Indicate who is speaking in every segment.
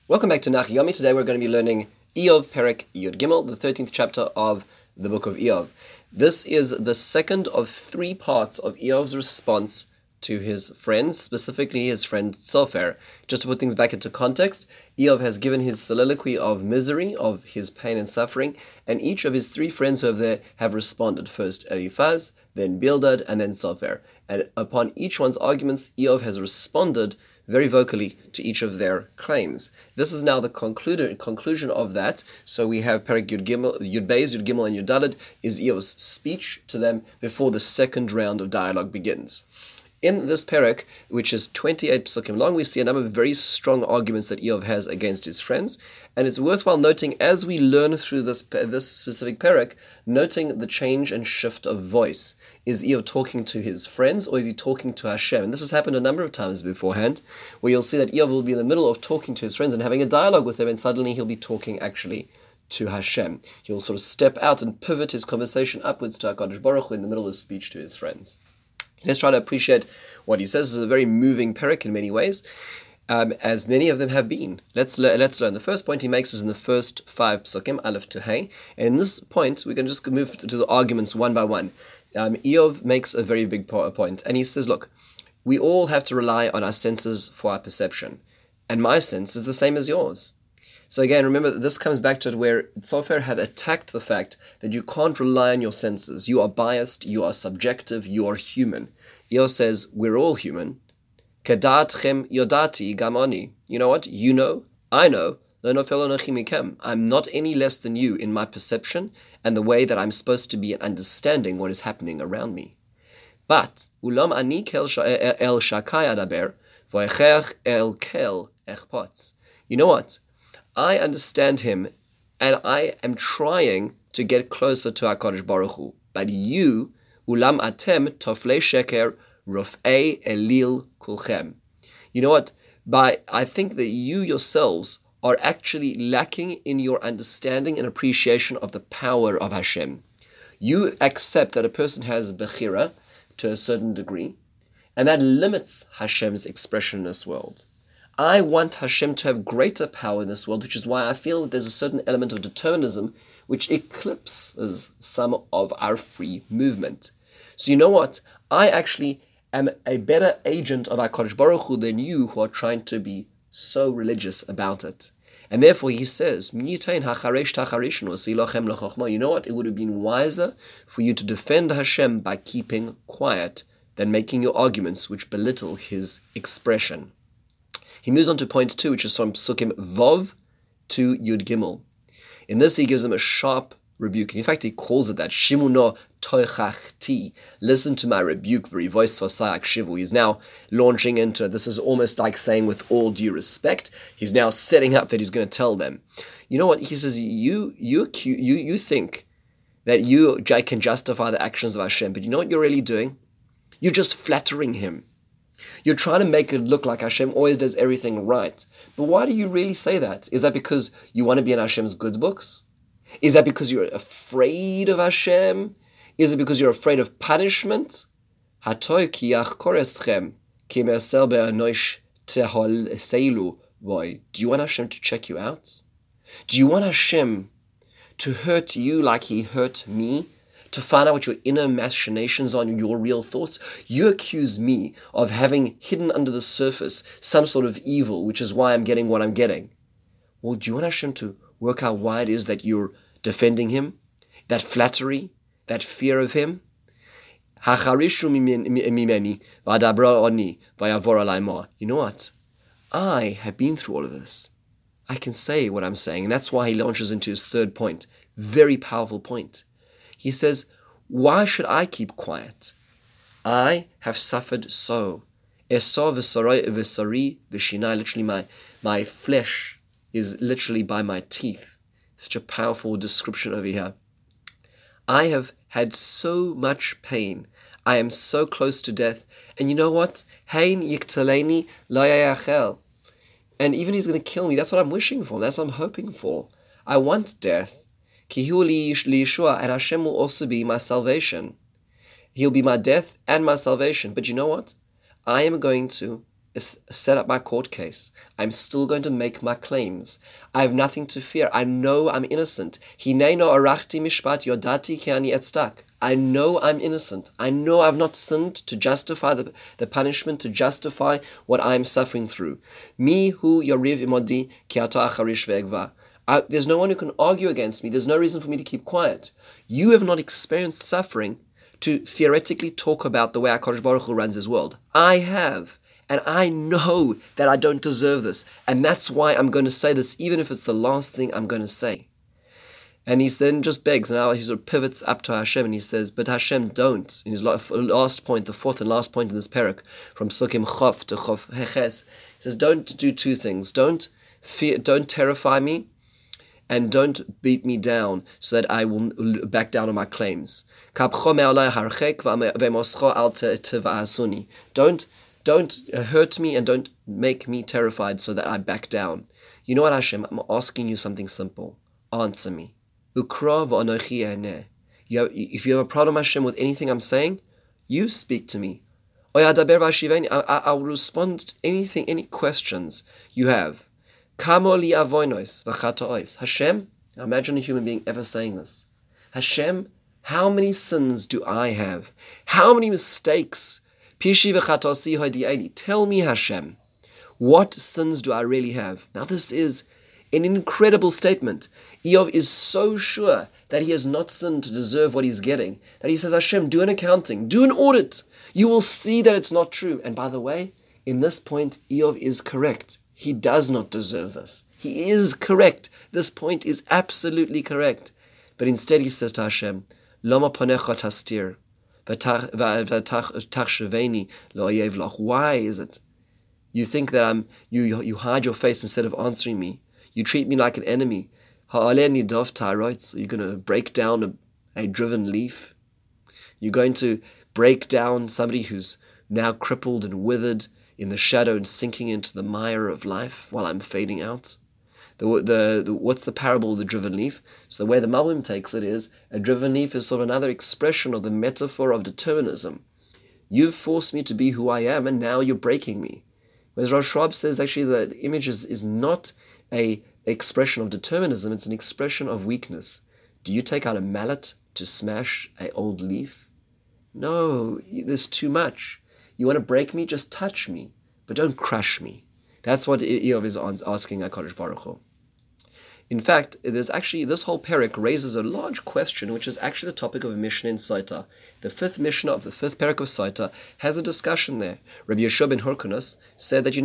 Speaker 1: Welcome back to Nach Yomi. Today we're going to be learning Eov Perek Yud Gimel, the 13th chapter of the book of Eov. This is the second of three parts of Eov's response to his friends, specifically his friend Tzofer. Just to put things back into context, Eov has given his soliloquy of misery, of his pain and suffering, and each of his three friends over there have responded. First Eliphaz, then Bildad, and then Tzofer. And upon each one's arguments, Eov has responded very vocally to each of their claims. This is now the conclusion of that. So we have Perek Yud Gimel, Yud Beis, Yud Gimel, and Yud Daled is Eov's speech to them before the second round of dialogue begins. In this Perek, which is 28 psukim long, we see a number of very strong arguments that Eov has against his friends, and it's worthwhile noting as we learn through this specific Perek, noting the change and shift of voice. Is Eov talking to his friends, or is he talking to Hashem? And this has happened a number of times beforehand, where you'll see that Eov will be in the middle of talking to his friends and having a dialogue with them, and suddenly he'll be talking actually to Hashem. He'll sort of step out and pivot his conversation upwards to HaKadosh Baruch Hu in the middle of his speech to his friends. Let's try to appreciate what he says. This is a very moving Perek in many ways, as many of them have been. Let's learn. The first point he makes is in the first 5 psukim, Aleph to Hey. And in this point, we can just move to the arguments one by one. Eov makes a very big point, and he says, look, we all have to rely on our senses for our perception, and my sense is the same as yours. So again, remember, this comes back to it where Tzofer had attacked the fact that you can't rely on your senses. You are biased, you are subjective, you are human. Eov says, we're all human. Kedatchem yodati gamani. You know what? You know, I know. I'm not any less than you in my perception and the way that I'm supposed to be in understanding what is happening around me. But, ulam ani el shakai adaber, v'echech el kel echpotz. You know what? I understand him, and I am trying to get closer to HaKadosh Baruch Hu. But you, ulam atem toflei sheker rofei elil kulchem. You know what? I think that you yourselves are actually lacking in your understanding and appreciation of the power of Hashem. You accept that a person has bechira to a certain degree, and that limits Hashem's expression in this world. I want Hashem to have greater power in this world, which is why I feel that there's a certain element of determinism which eclipses some of our free movement. So you know what? I actually am a better agent of HaKadosh Baruch Hu than you who are trying to be so religious about it. And therefore he says, you know what? It would have been wiser for you to defend Hashem by keeping quiet than making your arguments which belittle his expression. He moves on to point 2, which is from Psukim Vov to Yud Gimel. In this, he gives them a sharp rebuke. In fact, he calls it that. Shimuno toichachti. Listen to my rebuke, very voice for sayak shivu. He's now launching into it. This is almost like saying, with all due respect, he's now setting up that he's going to tell them. You know what? He says, you think that you can justify the actions of Hashem, but you know what you're really doing? You're just flattering him. You're trying to make it look like Hashem always does everything right. But why do you really say that? Is that because you want to be in Hashem's good books? Is that because you're afraid of Hashem? Is it because you're afraid of punishment? Do you want Hashem to check you out? Do you want Hashem to hurt you like he hurt me? To find out what your inner machinations are and your real thoughts? You accuse me of having hidden under the surface some sort of evil, which is why I'm getting what I'm getting. Well, do you want Hashem to work out why it is that you're defending him? That flattery? That fear of him? You know what? I have been through all of this. I can say what I'm saying, and that's why he launches into his third point. Very powerful point. He says, why should I keep quiet? I have suffered so. Literally, my flesh is literally by my teeth. Such a powerful description over here. I have had so much pain. I am so close to death. And you know what? Hein yiktaleni lo yachel. And even he's going to kill me. That's what I'm wishing for. That's what I'm hoping for. I want death. Kihu li Yeshua, and Hashem will also be my salvation. He'll be my death and my salvation. But you know what? I am going to set up my court case. I'm still going to make my claims. I have nothing to fear. I know I'm innocent. Hineino arachti mishpat yodati ki ani etzdak. I know I'm innocent. I know I've not sinned to justify the punishment, to justify what I'm suffering through. Mi hu yariv imodi ki ato acharish ve'egva. There's no one who can argue against me. There's no reason for me to keep quiet. You have not experienced suffering to theoretically talk about the way HaKadosh Baruch Hu runs his world. I have. And I know that I don't deserve this. And that's why I'm going to say this, even if it's the last thing I'm going to say. And he then just begs. Now he sort of pivots up to Hashem and he says, but Hashem, don't. In his last point, the fourth and last point in this parak, from Sukkim Chof to Chof Heches, he says, don't do two things. Don't terrify me, and don't beat me down so that I will back down on my claims. Don't hurt me and don't make me terrified so that I back down. You know what, Hashem? I'm asking you something simple. Answer me. If you have a problem, Hashem, with anything I'm saying, you speak to me. I'll respond to anything, any questions you have. Hashem, imagine a human being ever saying this. Hashem, how many sins do I have? How many mistakes? Tell me, Hashem, what sins do I really have? Now this is an incredible statement. Eov is so sure that he has not sinned to deserve what he's getting, that he says, Hashem, do an accounting, do an audit. You will see that it's not true. And by the way, in this point, Eov is correct. He does not deserve this. He is correct. This point is absolutely correct. But instead he says to Hashem, Lama panecha tastir, v'tachsheveni lo oyev lach. Why is it? You think that you hide your face instead of answering me. You treat me like an enemy. Ha'aleni dov ta'aroitz. You're going to break down a driven leaf. You're going to break down somebody who's now crippled and withered in the shadow and sinking into the mire of life while I'm fading out. What's the parable of the driven leaf? So the way the Malbim takes it is, a driven leaf is sort of another expression of the metaphor of determinism. You've forced me to be who I am, and now you're breaking me. Whereas Rosh Rab says actually the image is not an expression of determinism, it's an expression of weakness. Do you take out a mallet to smash an old leaf? No, there's too much. You want to break me? Just touch me, but don't crush me. That's what Eov is asking HaKadosh Baruch Hu. In fact, there's actually, this whole parak raises a large question, which is actually the topic of a Mishnah in Sota. The fifth Mishnah of the fifth parak of Sota has a discussion there. Rabbi Yeshua ben Hyrcanus said that,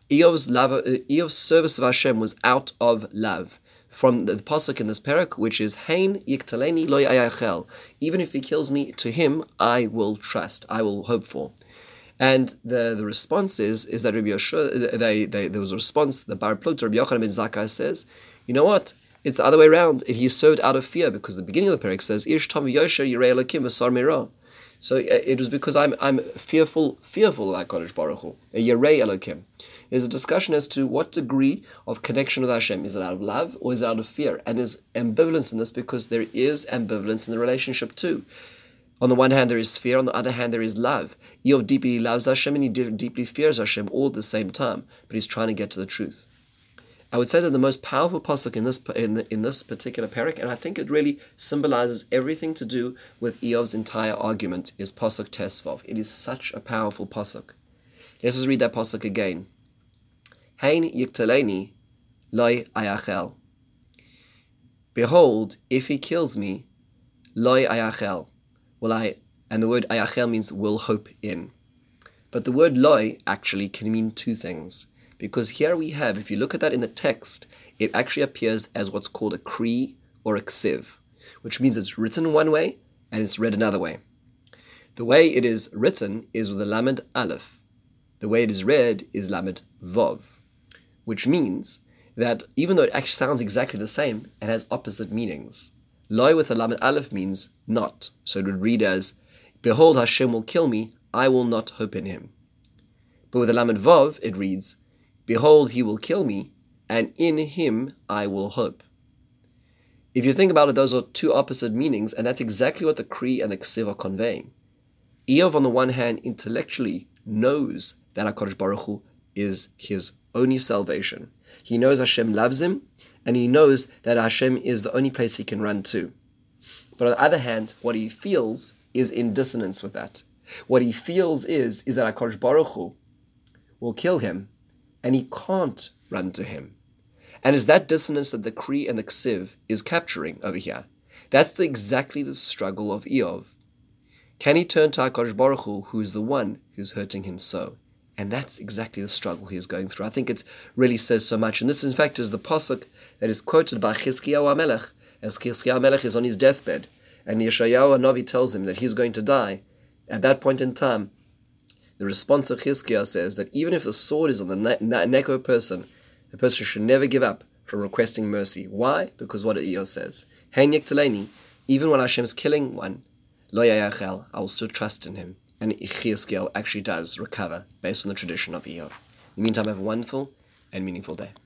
Speaker 1: Eov's service of Hashem was out of love. From the pasuk in this parak, which is Hein yiktaleni lo yayachel. Even if he kills me, to him I will trust, I will hope for. And the response is that Rabbi Yeshua, there was a response. The Bar Plug to Rabbi Yochanan ben Zakkai says, you know what? It's the other way around. He served out of fear, because the beginning of the parak says, Ish Tom Yosher Yirei Elokim V'Sar Meirah. So it was because I'm fearful like HaKadosh Baruch Hu. Yirei Elokim. There's a discussion as to what degree of connection with Hashem. Is it out of love or is it out of fear? And there's ambivalence in this, because there is ambivalence in the relationship too. On the one hand, there is fear. On the other hand, there is love. Eov deeply loves Hashem and he deeply fears Hashem all at the same time. But he's trying to get to the truth. I would say that the most powerful pasuk in this particular parak, and I think it really symbolizes everything to do with Eov's entire argument, is pasuk Tesvav. It is such a powerful pasuk. Let's just read that pasuk again. Hein yiktaleni loy ayachel. Behold, if he kills me, loy ayachel. And the word ayachel means will hope in. But the word loy actually can mean two things. Because here we have, if you look at that in the text, it actually appears as what's called a kri or a ksiv, which means it's written one way and it's read another way. The way it is written is with a lamed aleph. The way it is read is lamed vov, which means that even though it actually sounds exactly the same, it has opposite meanings. Loy with a lamed aleph means not. So it would read as, behold, Hashem will kill me, I will not hope in him. But with a lamed vav, it reads, behold, he will kill me, and in him I will hope. If you think about it, those are two opposite meanings, and that's exactly what the kri and the ksiv are conveying. Eov, on the one hand, intellectually knows that HaKadosh Baruch Hu is his only salvation. He knows Hashem loves him, and he knows that Hashem is the only place he can run to. But on the other hand, what he feels is in dissonance with that. What he feels is that HaKadosh Baruch Hu will kill him, and he can't run to him. And it's that dissonance that the Kri and the Ksiv is capturing over here. That's exactly the struggle of Eov. Can he turn to HaKadosh Baruch Hu, who is the one who's hurting him so? And that's exactly the struggle he is going through. I think it really says so much. And this, in fact, is the pasuk that is quoted by Chizkiyahu HaMelech, as Chizkiyahu HaMelech is on his deathbed, and Yeshayahu HaNavi tells him that he's going to die. At that point in time, the response of Chizkiyahu says that even if the sword is on the neck of a person, the person should never give up from requesting mercy. Why? Because what Eov says, Hein Yekteleni, even when Hashem's killing one, Lo Yayachel, I will still trust in him. And Chizkiyahu actually does recover based on the tradition of Eov. In the meantime, have a wonderful and meaningful day.